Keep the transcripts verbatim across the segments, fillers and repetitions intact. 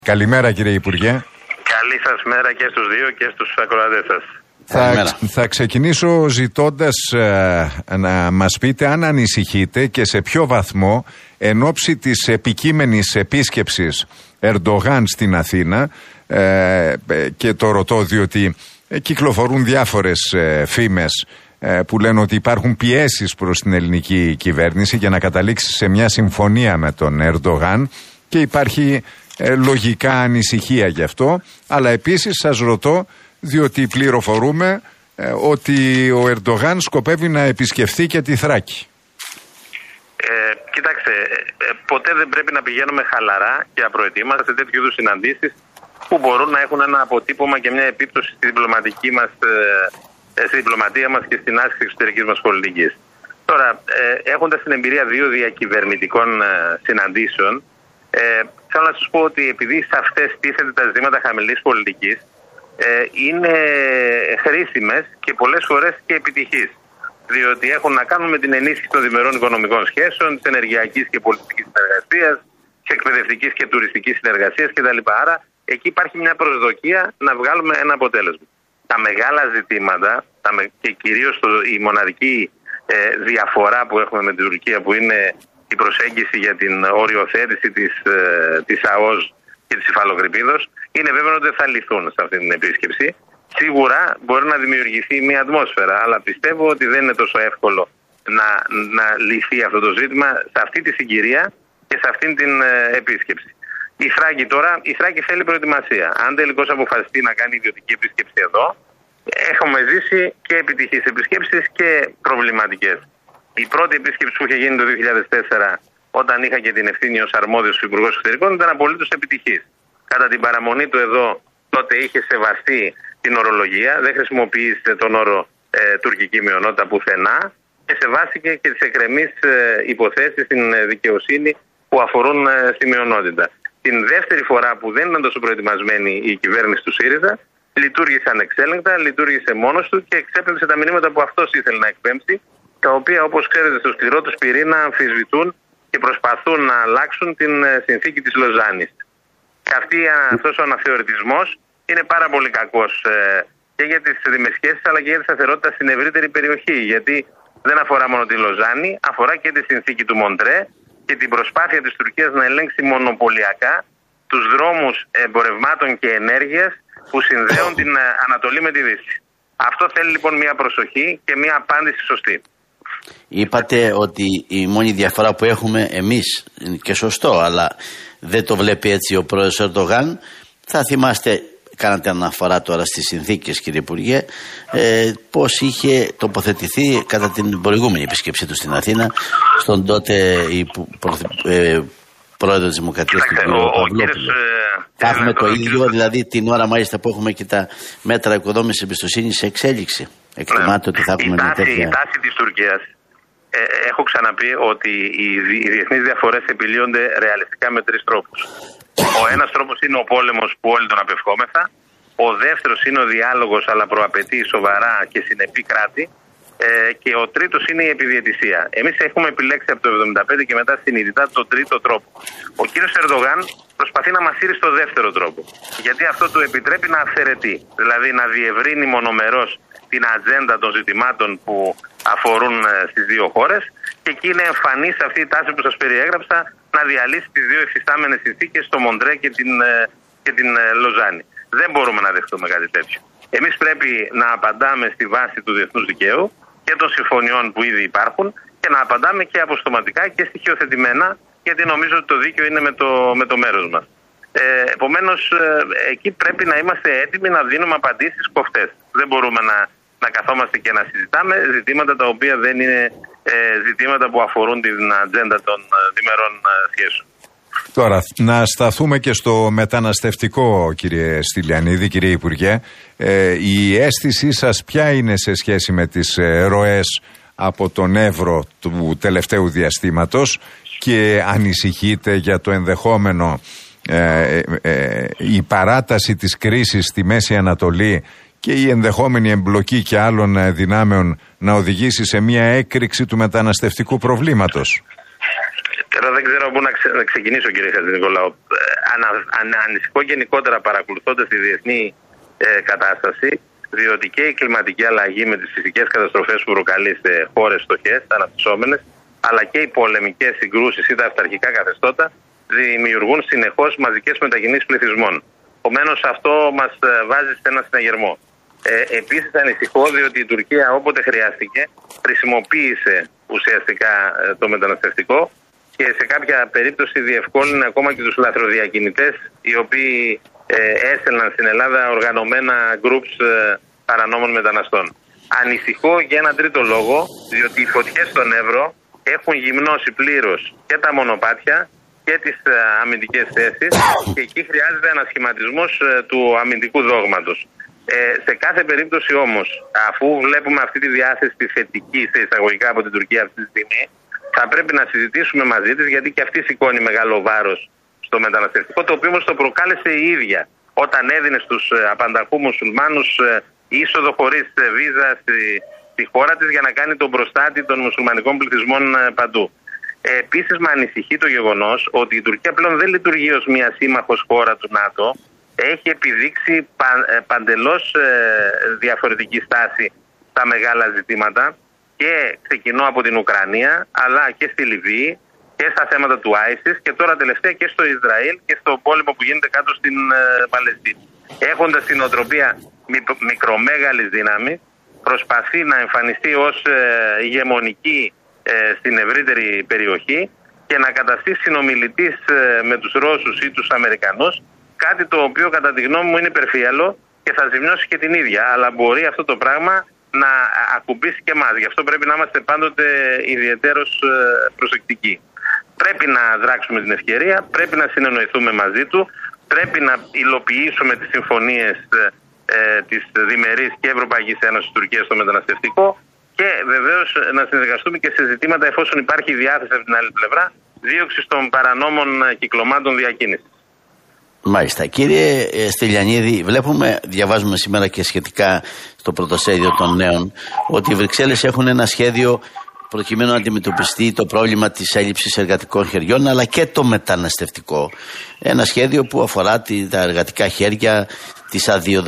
Καλημέρα κύριε Υπουργέ. Καλή σας μέρα και στους δύο και στους ακροατές σας. Θα, θα ξεκινήσω ζητώντας ε, να μας πείτε αν ανησυχείτε και σε ποιο βαθμό εν ώψη της επικείμενης επίσκεψης Ερντογάν στην Αθήνα, ε, και το ρωτώ διότι κυκλοφορούν διάφορες ε, φήμες ε, που λένε ότι υπάρχουν πιέσεις προς την ελληνική κυβέρνηση για να καταλήξει σε μια συμφωνία με τον Ερντογάν και υπάρχει ε, λογικά ανησυχία γι' αυτό, αλλά επίσης σας ρωτώ διότι πληροφορούμε ε, ότι ο Ερντογάν σκοπεύει να επισκεφθεί και τη Θράκη. Ε, κοιτάξτε, ε, ποτέ δεν πρέπει να πηγαίνουμε χαλαρά και απροετοίμαστα σε τέτοιου είδους συναντήσεις που μπορούν να έχουν ένα αποτύπωμα και μια επίπτωση στη διπλωματική μας, ε, στη διπλωματία μας και στην άσκηση εξωτερικής μας πολιτικής. Τώρα, ε, έχοντας την εμπειρία δύο διακυβερνητικών ε, συναντήσεων, ε, θέλω να σας πω ότι επειδή σε αυτές τίθενται τα ζητήματα χαμηλής πολιτικής, ε, είναι χρήσιμες και πολλές φορές και επιτυχείς. Διότι έχουν να κάνουν με την ενίσχυση των διμερών οικονομικών σχέσεων, της ενεργειακής και πολιτικής συνεργασίας, της εκπαιδευτικής και τουριστικής συνεργασίας κτλ. Άρα, εκεί υπάρχει μια προσδοκία να βγάλουμε ένα αποτέλεσμα. Τα μεγάλα ζητήματα, τα με, και κυρίως το, η μοναδική ε, διαφορά που έχουμε με την Τουρκία, που είναι η προσέγγιση για την οριοθέτηση της, ε, της ΑΟΣ και της υφαλοκρηπίδος, είναι βέβαιο ότι δεν θα λυθούν σε αυτή την επίσκεψη. Σίγουρα μπορεί να δημιουργηθεί μια ατμόσφαιρα, αλλά πιστεύω ότι δεν είναι τόσο εύκολο να, να λυθεί αυτό το ζήτημα σε αυτή τη συγκυρία και σε αυτή την ε, επίσκεψη. Η Θράκη τώρα, η Θράκη θέλει προετοιμασία. Αν τελικώς αποφασιστεί να κάνει ιδιωτική επίσκεψη εδώ, έχουμε ζήσει και επιτυχείς επισκέψεις και προβληματικές. Η πρώτη επίσκεψη που είχε γίνει το δύο χιλιάδες τέσσερα, όταν είχα και την ευθύνη ως αρμόδιος υπουργός εξωτερικών, ήταν απολύτως επιτυχής. Κατά την παραμονή του εδώ, τότε είχε σεβαστεί την ορολογία, δεν χρησιμοποίησε τον όρο ε, τουρκική μειονότητα πουθενά και σεβάστηκε και τις εκκρεμείς ε, υποθέσεις στην ε, δικαιοσύνη που αφορούν ε, στη μειονότητα. Την δεύτερη φορά που δεν ήταν τόσο προετοιμασμένη η κυβέρνηση του ΣΥΡΙΖΑ, λειτουργήσε ανεξέλεγκτα, λειτουργήσε μόνος του και εξέπεμψε τα μηνύματα που αυτός ήθελε να εκπέμψει, τα οποία όπως ξέρετε στο σκληρό τους πυρήνα αμφισβητούν και προσπαθούν να αλλάξουν την ε, συνθήκη της Λοζάνης. Και αυτή, αυτός ο αναθεωρητισμός είναι πάρα πολύ κακός ε, και για τις δημεσχέσεις αλλά και για τη σταθερότητα στην ευρύτερη περιοχή. Γιατί δεν αφορά μόνο τη Λοζάνη, αφορά και τη συνθήκη του Μοντρέ και την προσπάθεια της Τουρκίας να ελέγξει μονοπωλιακά τους δρόμους εμπορευμάτων και ενέργειας που συνδέουν την Ανατολή με τη Δύση. Αυτό θέλει λοιπόν μια προσοχή και μια απάντηση σωστή. Είπατε ότι η μόνη διαφορά που έχουμε εμείς, είναι και σωστό, αλλά δεν το βλέπει έτσι ο πρόεδρος Ερντογάν. Θα θυμάστε, κάνατε αναφορά τώρα στις συνθήκες κύριε Υπουργέ, ε, πώς είχε τοποθετηθεί κατά την προηγούμενη επίσκεψή του στην Αθήνα στον τότε υπου, προ, ε, πρόεδρο της Δημοκρατίας του κ. Παυλόπουλου. Θα έχουμε το ίδιο, δηλαδή την ώρα μάλιστα που έχουμε και τα μέτρα οικοδόμησης εμπιστοσύνης σε εξέλιξη. Εκτιμάται ότι θα έχουμε μια τέτοια. Η τάση της Τουρκίας, ε, έχω ξαναπεί ότι οι, οι διεθνείς διαφορές επιλύονται ρεαλιστικά με τρεις τρόπους. Ο ένας τρόπος είναι ο πόλεμος που όλοι τον απευχόμεθα. Ο δεύτερος είναι ο διάλογος, αλλά προαπαιτεί σοβαρά και συνεπή κράτη. Ε, και ο τρίτος είναι η επιδιαιτησία. Εμείς έχουμε επιλέξει από το χίλια εννιακόσια εβδομήντα πέντε και μετά συνειδητά τον τρίτο τρόπο. Ο κύριος Ερντογάν προσπαθεί να μας σύρει στο δεύτερο τρόπο. Γιατί αυτό του επιτρέπει να αυθαιρετεί. Δηλαδή να διευρύνει μονομερώς την ατζέντα των ζητημάτων που αφορούν ε, στις δύο χώρες. Και εκεί είναι εμφανής αυτή η τάση που σας περιέγραψα, να διαλύσει τις δύο εφιστάμενες συνθήκες, το Μοντρέ και την, ε, και την ε, Λοζάνη. Δεν μπορούμε να δεχτούμε κάτι τέτοιο. Εμείς πρέπει να απαντάμε στη βάση του διεθνούς δικαίου και των συμφωνιών που ήδη υπάρχουν και να απαντάμε και αποστοματικά και στοιχειοθετημένα, γιατί νομίζω ότι το δίκαιο είναι με το, με το μέρος μας. Ε, επομένως, ε, εκεί πρέπει να είμαστε έτοιμοι να δίνουμε απαντήσεις κοφτές. Δεν μπορούμε να, να καθόμαστε και να συζητάμε ζητήματα τα οποία δεν είναι ε, ζητήματα που αφορούν την ατζέντα των ε, διμερών ε, σχέσεων. Τώρα, να σταθούμε και στο μεταναστευτικό, κύριε Στυλιανίδη, κύριε Υπουργέ. Ε, η αίσθησή σας ποια είναι σε σχέση με τις ε, ροές από τον Εύρο του τελευταίου διαστήματος και ανησυχείτε για το ενδεχόμενο ε, ε, η παράταση της κρίσης στη Μέση Ανατολή και η ενδεχόμενη εμπλοκή και άλλων δυνάμεων να οδηγήσει σε μια έκρηξη του μεταναστευτικού προβλήματος? Τώρα δεν ξέρω από πού να, ξε, να ξεκινήσω, κύριε Χατζηνικολάου. Ανα, ανα, ανησυχώ γενικότερα παρακολουθώντας τη διεθνή ε, κατάσταση, διότι και η κλιματική αλλαγή με τις φυσικές καταστροφές που προκαλεί σε χώρες φτωχές, αναπτυσσόμενες, αλλά και οι πολεμικές συγκρούσεις ή τα αυταρχικά καθεστώτα δημιουργούν συνεχώς μαζικές μετακινήσεις πληθυσμών. Επομένως, αυτό μας βάζει σε ένα συναγερμό. Ε, επίσης, ανησυχώ διότι η Τουρκία, όποτε χρειάστηκε, χρησιμοποίησε ουσιαστικά το μεταναστευτικό και σε κάποια περίπτωση διευκόλυνε ακόμα και τους λαθροδιακινητές, οι οποίοι ε, έστελναν στην Ελλάδα οργανωμένα groups ε, παρανόμων μεταναστών. Ανησυχώ για ένα τρίτο λόγο, διότι οι φωτιές στον Εύρο έχουν γυμνώσει πλήρως και τα μονοπάτια και τις ε, αμυντικές θέσεις και εκεί χρειάζεται ανασχηματισμός ε, του αμυντικού δόγματος. Ε, σε κάθε περίπτωση όμως, αφού βλέπουμε αυτή τη διάθεση τη θετική σε εισαγωγικά από την Τουρκία αυτή τη στιγμή, θα πρέπει να συζητήσουμε μαζί της, γιατί και αυτή σηκώνει μεγάλο βάρος στο μεταναστευτικό, το οποίο όμως το προκάλεσε η ίδια όταν έδινε στους απανταχού μουσουλμάνους είσοδο χωρίς βίζα στη, στη χώρα της για να κάνει τον προστάτη των μουσουλμανικών πληθυσμών παντού. Ε, επίσης με ανησυχεί το γεγονός ότι η Τουρκία πλέον δεν λειτουργεί ως μια σύμμαχος χώρα του ΝΑΤΟ. Έχει επιδείξει πα, παντελώς ε, διαφορετική στάση στα μεγάλα ζητήματα και ξεκινώ από την Ουκρανία, αλλά και στη Λιβύη και στα θέματα του άισις και τώρα τελευταία και στο Ισραήλ και στο πόλεμο που γίνεται κάτω στην ε, Παλαιστίνη. Έχοντας την οτροπία μικ, μικρομέγαλης δύναμης, προσπαθεί να εμφανιστεί ως ε, ηγεμονική ε, στην ευρύτερη περιοχή και να καταστεί συνομιλητής ε, με τους Ρώσους ή τους Αμερικανούς, κάτι το οποίο κατά τη γνώμη μου είναι υπερφύαλο και θα ζημιώσει και την ίδια, αλλά μπορεί αυτό το πράγμα να ακουμπήσει και εμάς. Γι' αυτό πρέπει να είμαστε πάντοτε ιδιαιτέρως προσεκτικοί. Πρέπει να δράξουμε την ευκαιρία, πρέπει να συνεννοηθούμε μαζί του, πρέπει να υλοποιήσουμε τις συμφωνίες ε, της διμερής και Ευρωπαϊκής Ένωσης Τουρκίας στο μεταναστευτικό και βεβαίως να συνεργαστούμε και σε ζητήματα, εφόσον υπάρχει διάθεση από την άλλη πλευρά, δίωξης των παρανόμων κυκλωμάτων διακίνησης. Μάλιστα. Κύριε Στυλιανίδη, βλέπουμε, διαβάζουμε σήμερα και σχετικά στο πρωτοσέλιδο των Νέων, ότι οι Βρυξέλλες έχουν ένα σχέδιο προκειμένου να αντιμετωπιστεί το πρόβλημα της έλλειψης εργατικών χεριών, αλλά και το μεταναστευτικό. Ένα σχέδιο που αφορά τα εργατικά χέρια, τις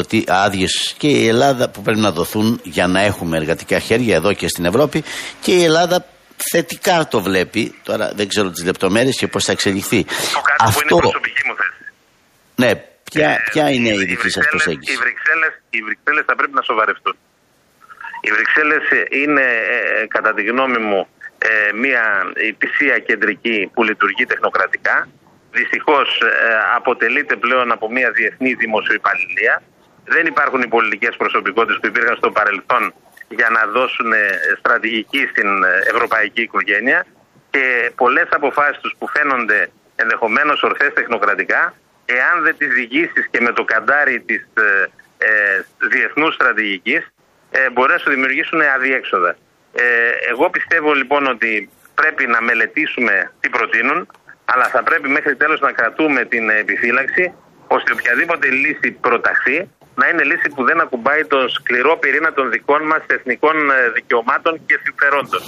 άδειες και η Ελλάδα που πρέπει να δοθούν για να έχουμε εργατικά χέρια εδώ και στην Ευρώπη, και η Ελλάδα θετικά το βλέπει. Τώρα δεν ξέρω τις λεπτομέρειες και πώς θα εξελιχθεί. Το κάτι αυτό που είναι προσωπική μου θέση. Ναι, ποια, ε, ποια είναι η δική σας προσέγγιση? Οι Βρυξέλλες, οι Βρυξέλλες θα πρέπει να σοβαρευτούν. Οι Βρυξέλλες είναι, ε, κατά τη γνώμη μου, ε, μια υπησία κεντρική που λειτουργεί τεχνοκρατικά. Δυστυχώς ε, αποτελείται πλέον από μια διεθνή δημοσιοϊπαλληλία. Δεν υπάρχουν οι πολιτικές προσωπικότητες που υπήρχαν στο παρελθόν για να δώσουν στρατηγική στην ευρωπαϊκή οικογένεια, και πολλές αποφάσεις τους που φαίνονται ενδεχομένως ορθές τεχνοκρατικά, εάν δεν τις διηγήσεις και με το καντάρι της ε, ε, διεθνούς στρατηγικής, ε, μπορεί να σου δημιουργήσουν αδιέξοδα. Ε, εγώ πιστεύω λοιπόν ότι πρέπει να μελετήσουμε τι προτείνουν, αλλά θα πρέπει μέχρι τέλος να κρατούμε την επιφύλαξη, ώστε οποιαδήποτε λύση προταχθεί να είναι λύση που δεν ακουμπάει τον σκληρό πυρήνα των δικών μας εθνικών δικαιωμάτων και συμφερόντων.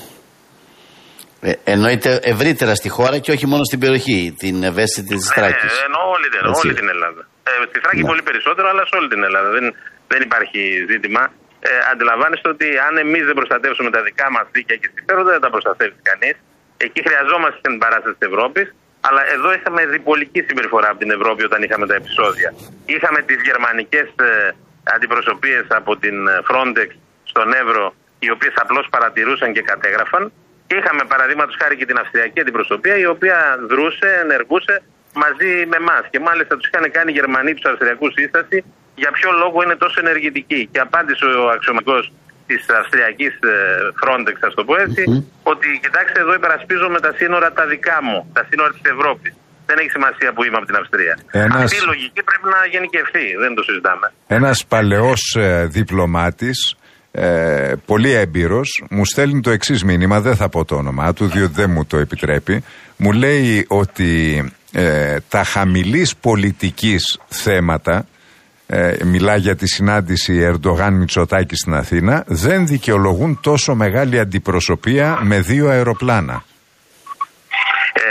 Ε, εννοείται ευρύτερα στη χώρα και όχι μόνο στην περιοχή, την ευαίσθητη της Θράκης. Ναι, εννοώ όλη, όλη την Ελλάδα. Ε, στη Θράκη ναι. Πολύ περισσότερο, αλλά σε όλη την Ελλάδα. Δεν, δεν υπάρχει ζήτημα. Ε, αντιλαμβάνεστε ότι αν εμείς δεν προστατεύσουμε τα δικά μας δίκαια και συμφέροντα, δεν τα προστατεύει κανείς. Εκεί χρειαζόμαστε την παράσταση της Ευρώπης. Αλλά εδώ είχαμε διπολική συμπεριφορά από την Ευρώπη όταν είχαμε τα επεισόδια. Είχαμε τις γερμανικές ε, αντιπροσωπείες από την Frontex στον Εύρο, οι οποίες απλώς παρατηρούσαν και κατέγραφαν. Και είχαμε παραδείγματος χάρη και την Αυστριακή αντιπροσωπεία, η οποία δρούσε, ενεργούσε μαζί με εμάς. Και μάλιστα τους είχαν κάνει οι Γερμανοί τους Αυστριακούς σύσταση για ποιο λόγο είναι τόσο ενεργητικοί. Και απάντησε ο αξιωματικός της Αυστριακής Frontex, ας το πω έτσι, mm-hmm. ότι κοιτάξτε, εδώ υπερασπίζομαι τα σύνορα τα δικά μου, τα σύνορα της Ευρώπης. Δεν έχει σημασία που είμαι από την Αυστρία. Ένας... Αυτή η λογική πρέπει να γενικευθεί, δεν το συζητάμε. Ένας παλαιός ε, διπλωμάτης, ε, πολύ έμπειρος, μου στέλνει το εξής μήνυμα, δεν θα πω το όνομά του, διότι δεν μου το επιτρέπει. Μου λέει ότι ε, τα χαμηλής πολιτικής θέματα, Ε, μιλά για τη συνάντηση Ερντογάν-Μητσοτάκη στην Αθήνα, δεν δικαιολογούν τόσο μεγάλη αντιπροσωπεία με δύο αεροπλάνα. Ε,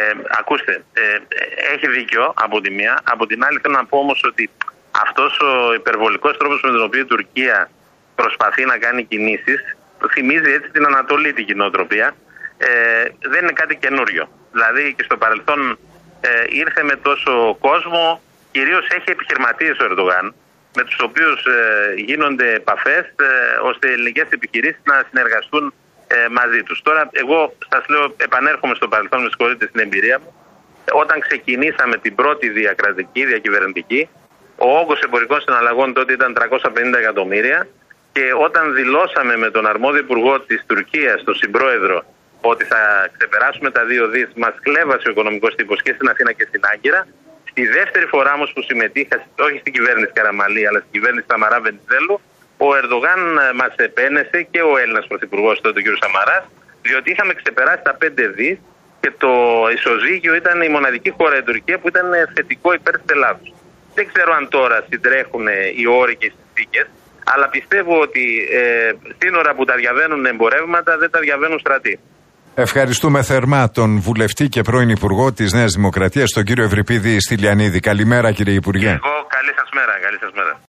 ακούστε, ε, έχει δίκιο από τη μία. Από την άλλη θέλω να πω όμως ότι αυτός ο υπερβολικός τρόπος με τον οποίο η Τουρκία προσπαθεί να κάνει κινήσεις θυμίζει έτσι την ανατολίτικη νοοτροπία. Ε, δεν είναι κάτι καινούριο. Δηλαδή και στο παρελθόν ε, ήρθε με τόσο κόσμο, κυρίως έχει επιχειρηματίες ο Ερντογάν, με τους οποίους ε, γίνονται επαφές ε, ώστε οι ελληνικές επιχειρήσεις να συνεργαστούν ε, μαζί τους. Τώρα εγώ σας λέω, επανέρχομαι στο παρελθόν, με συγχωρείτε, στην εμπειρία μου. Όταν ξεκινήσαμε την πρώτη διακρατική, διακυβερνητική, ο όγκος εμπορικών συναλλαγών τότε ήταν τριακόσια πενήντα εκατομμύρια και όταν δηλώσαμε με τον αρμόδιο υπουργό της Τουρκίας, τον συμπρόεδρο, ότι θα ξεπεράσουμε τα δύο δις, μας κλέβασε ο οικονομικός τύπος και στην Αθήνα και στην Άγκυρα. Στη δεύτερη φορά όμως που συμμετείχα, όχι στην κυβέρνηση Καραμαλή, αλλά στην κυβέρνηση Σαμαρά Βενιζέλου, ο Ερντογάν μας επένεσε και ο Έλληνας πρωθυπουργός τότε, ο κ. Σαμαράς, διότι είχαμε ξεπεράσει τα πέντε δις και το ισοζύγιο ήταν η μοναδική χώρα, η Τουρκία, που ήταν θετικό υπέρ της Ελλάδος. Δεν ξέρω αν τώρα συντρέχουν οι όροι και οι συνθήκες, αλλά πιστεύω ότι ε, σύνορα που τα διαβαίνουν εμπορεύματα δεν τα διαβαίνουν στρατοί. Ευχαριστούμε θερμά τον βουλευτή και πρώην Υπουργό της Νέας Δημοκρατίας, τον κύριο Ευρυπίδη Στυλιανίδη. Καλημέρα, κύριε Υπουργέ. Εγώ, καλή σας μέρα, καλή σας μέρα.